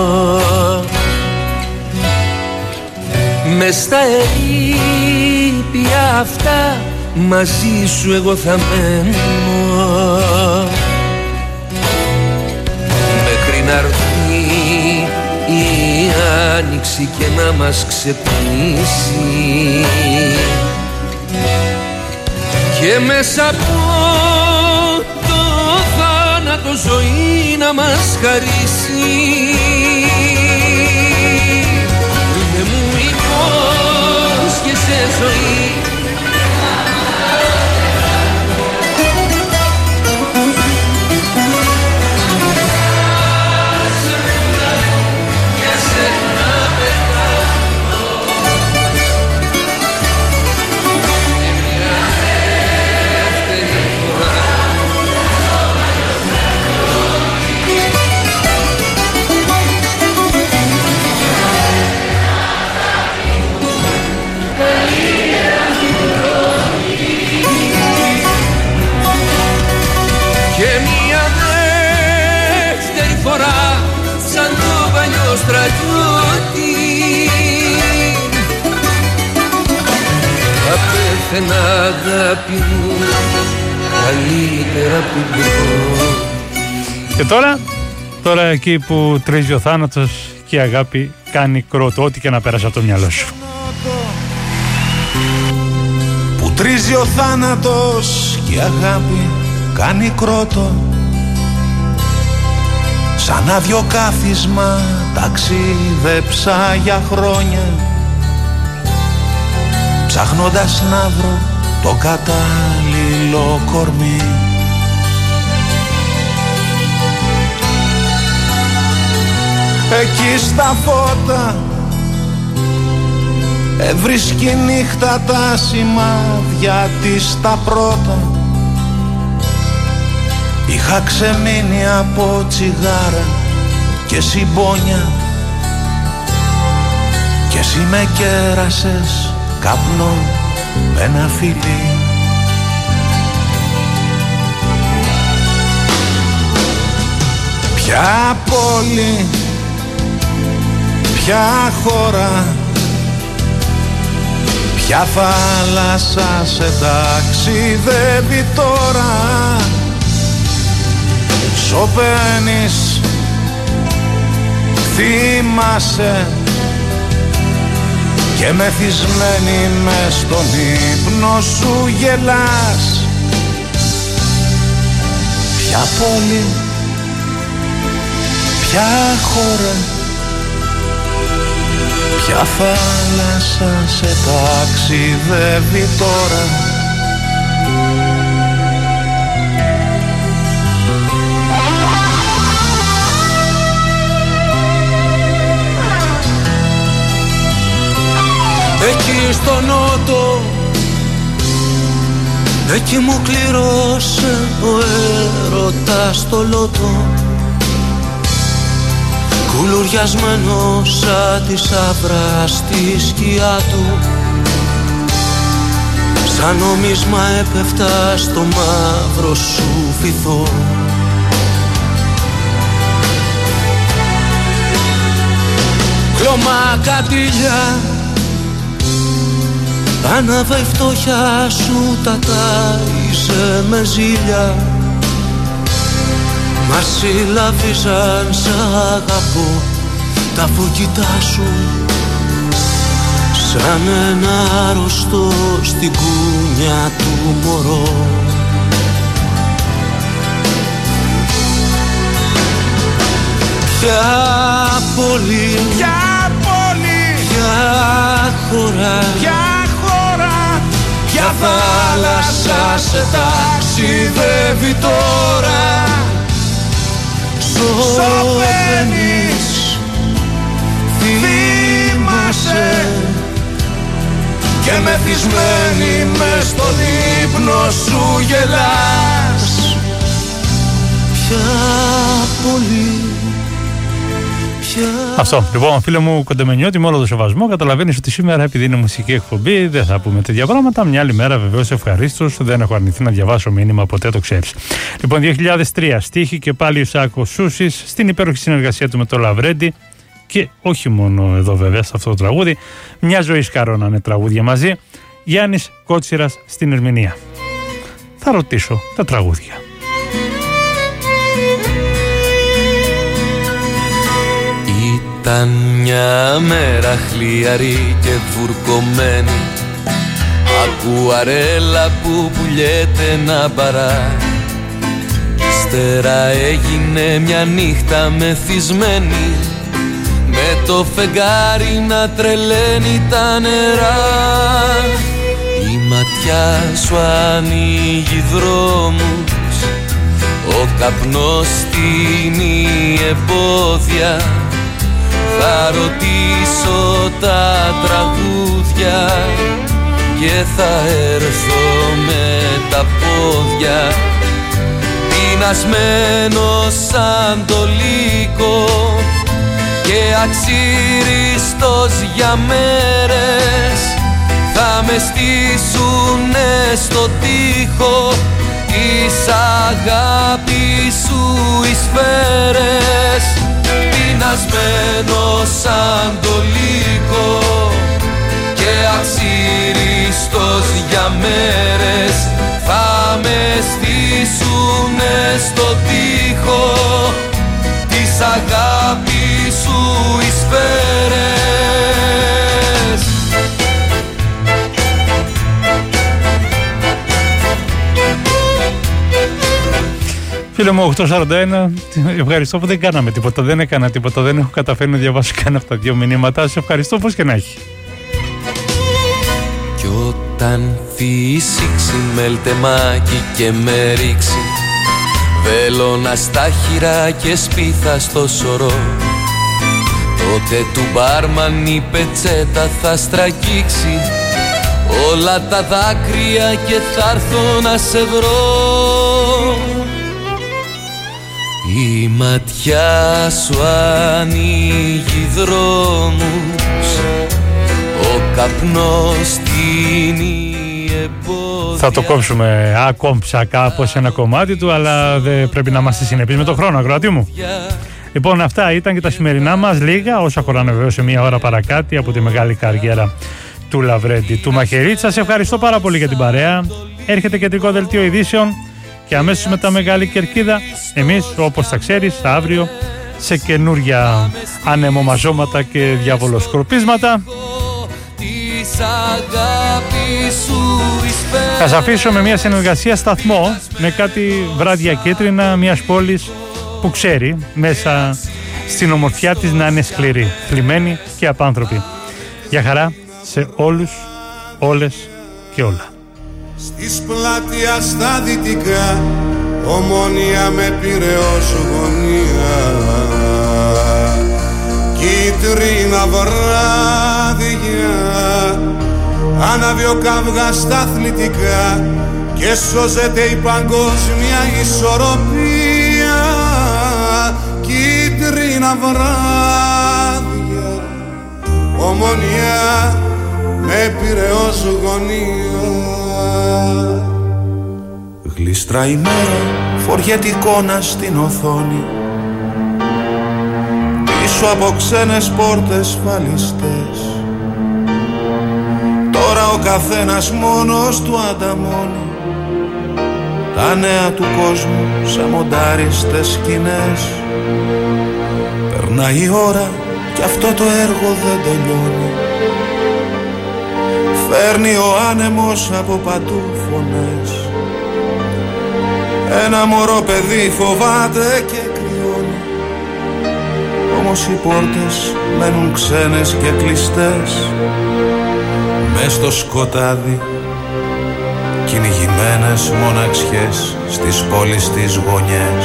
μες στα ερείπια αυτά μαζί σου εγώ θα μένω, μέχρι να έρθει η άνοιξη και να μας ξεπνήσει και μέσα από το θάνατο ζωή να μας χαρίσει. Δεν μου υπόσχεσαι ζωή στρατιώτη θα πέθαινα αγάπη μου καλύτερα από την πρώτη. Και τώρα εκεί που τρίζει ο θάνατος και η αγάπη κάνει κρότο, ό,τι και να πέρασε από το μυαλό σου. Που τρίζει ο θάνατος και η αγάπη κάνει κρότο, σαν άδειο κάθισμα ταξίδεψα για χρόνια, ψάχνοντας να βρω το κατάλληλο κορμί. Εκεί στα φώτα έβρισκε η νύχτα τα σημάδια της τα πρώτα. Είχα ξεμείνει από τσιγάρα και συμπόνια κι εσύ με κέρασες καπνό με ένα φιλί. Ποια πόλη, ποια χώρα, ποια θάλασσα σε ταξιδεύει τώρα. Σωπαίνεις, θυμάσαι και μεθυσμένη μες στον ύπνο σου γελάς. Ποια πόλη, ποια χώρα, ποια θάλασσα σε ταξιδεύει τώρα. εκεί στο νότο. Εκεί μου κλήρωσε ο έρωτας το λότο, κουλουριασμένος σαν τη σαύρα στη σκιά του. Σαν νόμισμα έπεφτα στο μαύρο σου βυθό. Κλώμα κατήλια, άναβε η φτώχεια σου, τα τάιζε με ζήλια. Μας συλλαβίζαν σ' αγαπώ τα φωκητά σου, σαν ένα αρρωστό στην κούνια του μωρό. Ποια πόλη, ποια πόλη, ποια χώρα, ποια χώρα, ποια θάλασσα σε ταξιδεύει τώρα. Σωπαίνεις, θυμάσαι και μεθυσμένη μες στον ύπνο σου γελάς. Ποια πολύ, ποια... Αυτό. Λοιπόν, φίλε μου Κοντεμενιώτη, με όλο το σεβασμό, καταλαβαίνεις ότι σήμερα, επειδή είναι μουσική εκπομπή, δεν θα πούμε τέτοια πράγματα. Μια άλλη μέρα, βεβαίως, ευχαρίστως. Δεν έχω αρνηθεί να διαβάσω μήνυμα, ποτέ το ξέρεις. Λοιπόν, 2003, στίχη και πάλι ο Σάκο Σούσης, στην υπέροχη συνεργασία του με το Λαβρέντι. Και όχι μόνο εδώ, βέβαια, σε αυτό το τραγούδι. Μια ζωή σκαρώνανε τραγούδια μαζί. Γιάννης Κότσιρας στην ερμηνεία. Θα ρωτήσω τα τραγούδια. Ήταν μια μέρα χλιαρή και βουρκωμένη, ακουαρέλα που πουλιέται να παρά. Ύστερα έγινε μια νύχτα μεθυσμένη, με το φεγγάρι να τρελαίνει τα νερά. Η ματιά σου ανοίγει δρόμους, ο καπνός στείνει εμπόδια. Θα ρωτήσω τα τραγούδια και θα έρθω με τα πόδια, πεινασμένος σαν το λύκο και αξίριστος για μέρες. Θα με στήσουνε στο τοίχο της αγάπης σου οι σφαίρες. Πεινασμένος σαν το λύκο και αξίριστος για μέρες. Θα με στήσουνε στο τοίχο της αγάπης σου οι σφαίρες. Φίλε μου, 841, ευχαριστώ που δεν κάναμε τίποτα, δεν έκανα τίποτα, δεν έχω καταφέρει να διαβάσω καν αυτά τα δύο μηνύματα. Σε ευχαριστώ, πώς και να έχει. Κι όταν φύσηξει μελτεμάκι και με ρίξει βέλωνα στα χειρά και σπίθα στο σωρό, τότε του μπάρμαν η πετσέτα θα στραγγίξει όλα τα δάκρυα και θα έρθω να σε βρω. Η ματιά σου ανοίγει δρόμους, ο καπνός στείνει εμπόδια. Θα το κόψουμε άκομψα κάπως ένα κομμάτι του, αλλά δεν πρέπει να είμαστε συνεπείς με τον χρόνο, ακροατή μου. Λοιπόν, αυτά ήταν και τα σημερινά μας, λίγα, όσα χωράνε βεβαίως σε μία ώρα παρακάτω από τη μεγάλη καριέρα του Λαβρέντι, του Μαχαιρίτσα. Σε ευχαριστώ πάρα πολύ για την παρέα. Έρχεται κεντρικό δελτίο ειδήσεων και αμέσως μετά Μεγάλη Κερκίδα, εμείς, όπως θα ξέρεις, αύριο σε καινούρια ανεμομαζώματα και διαβολοσκορπίσματα. Θα σας αφήσω με μια συνεργασία σταθμό με κάτι βράδια κίτρινα μιας πόλης που ξέρει μέσα στην ομορφιά της να είναι σκληρή, θλιμμένη και απάνθρωπη. Για χαρά σε όλους, όλες και όλα. Στις πλάτια στα δυτικά, Ομόνια με Πειραιώς γωνία, κίτρινα βράδια Άναβε ο καύγας στα αθλητικά και σώζεται η παγκόσμια ισορροπία. Κίτρινα βράδια, Ομονία με Πειραιώς γωνία. Γλίστρα η μέρα, φοριέται εικόνα στην οθόνη, πίσω από ξένες πόρτες φαλιστές. Τώρα ο καθένας μόνος του ανταμώνει τα νέα του κόσμου σαν μοντάριστες σκηνές. Περνάει η ώρα κι αυτό το έργο δεν τελειώνει. Φέρνει ο άνεμος από παντού φωνές. Ένα μωρό παιδί φοβάται και κρυώνει. Όμως οι πόρτες μένουν ξένες και κλειστές. Μες στο σκοτάδι κυνηγημένες μοναξιές στις πόλεις τις γωνιές.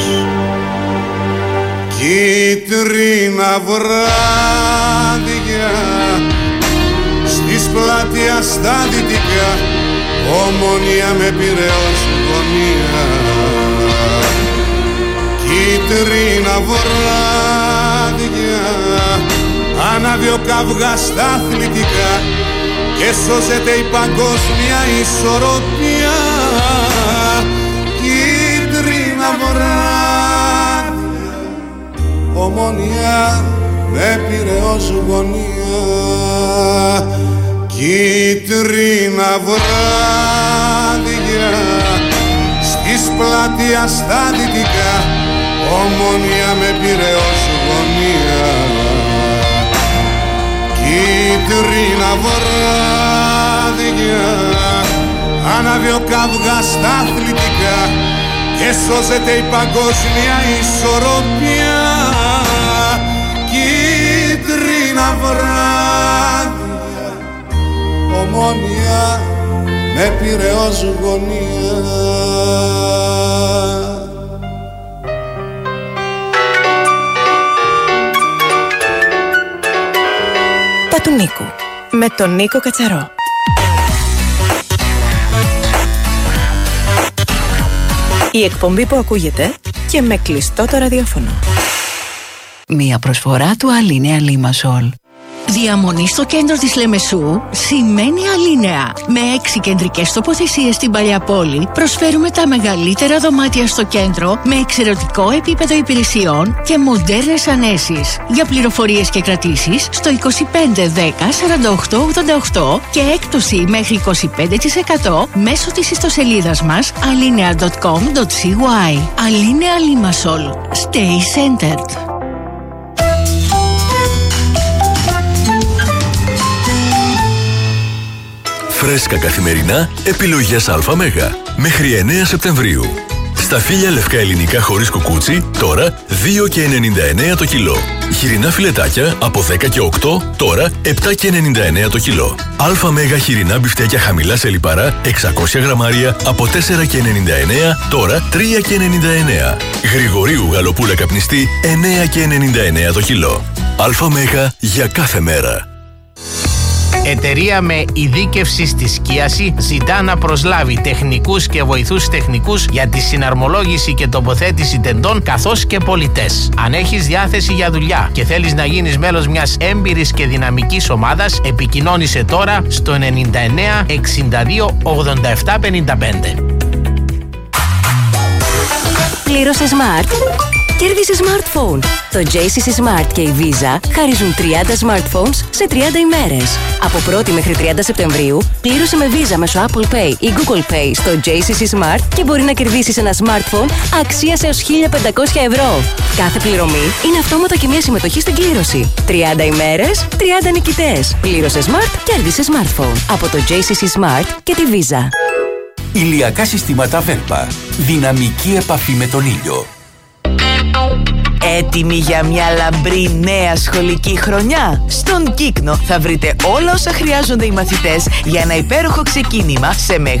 Κίτρινα βράδια στις πλατείας στα δυτικά, Ομονία με Πειραιώς γωνία. Κίτρινα βράδια, άναβε ο καύγας στα αθλητικά και σώζεται η παγκόσμια ισορροπία. Κίτρινα βράδια, Ομονία με Πειραιώς γωνία. Κίτρινα βράδια στις πλατείας στα δυτικά, Ομονία με Πειραιώς γωνία. Κίτρινα βράδια, άναβε ο καύγας στα αθλητικά και σώζεται η παγκόσμια ισορροπία. Κίτρινα βράδια, Ομόνια με Πειραιώς γωνία. Τα του Νίκου με τον Νίκο Κατσαρό. Η εκπομπή που ακούγεται και με κλειστό το ραδιόφωνο. Μία προσφορά του Αλίνεα Λίμασολ. Διαμονή στο κέντρο της Λεμεσού σημαίνει Αλίνεα. Με 6 κεντρικές τοποθεσίες στην παλιά πόλη προσφέρουμε τα μεγαλύτερα δωμάτια στο κέντρο με εξαιρετικό επίπεδο υπηρεσιών και μοντέρνες ανέσεις. Για πληροφορίες και κρατήσεις στο 25 10 48 88 και έκπτωση μέχρι 25% μέσω της ιστοσελίδας μας alinea.com.cy. Αλίνεα Λίμασολ. Stay centered. Φρέσκα καθημερινά, επιλογές ΑΜ. Μέχρι 9 Σεπτεμβρίου. Σταφύλια λευκά ελληνικά χωρίς κουκούτσι, τώρα 2,99 το κιλό. Χοιρινά φιλετάκια από 10 και 8, τώρα 7,99 το κιλό. ΑΜ χοιρινά μπιφτέκια χαμηλά σε λιπαρά, 600 γραμμάρια από 4,99, τώρα 3,99. Γρηγορίου γαλοπούλα καπνιστή, 9,99 το κιλό. ΑΜ για κάθε μέρα. Εταιρεία με ειδίκευση στη σκίαση ζητά να προσλάβει τεχνικούς και βοηθούς τεχνικούς για τη συναρμολόγηση και τοποθέτηση τεντών καθώς και πολιτές. Αν έχεις διάθεση για δουλειά και θέλεις να γίνεις μέλος μιας έμπειρης και δυναμικής ομάδας, επικοινώνησε τώρα στο 99 62 87 55. Πλήρωσε Smart. Κέρδισε smartphone. Το JCC Smart και η Visa χαρίζουν 30 smartphones σε 30 ημέρες. Από 1η μέχρι 30 Σεπτεμβρίου, πλήρωσε με Visa μέσω Apple Pay ή Google Pay στο JCC Smart και μπορεί να κερδίσεις ένα smartphone αξίας έως 1.500 ευρώ. Κάθε πληρωμή είναι αυτόματα και μια συμμετοχή στην κλήρωση. 30 ημέρες, 30 νικητές. Πλήρωσε Smart, κέρδισε smartphone. Από το JCC Smart και τη Visa. Ηλιακά συστήματα Velpa. Δυναμική επαφή με τον ήλιο. Έτοιμοι για μια λαμπρή νέα σχολική χρονιά? Στον Κύκνο θα βρείτε όλα όσα χρειάζονται οι μαθητές για ένα υπέροχο ξεκίνημα σε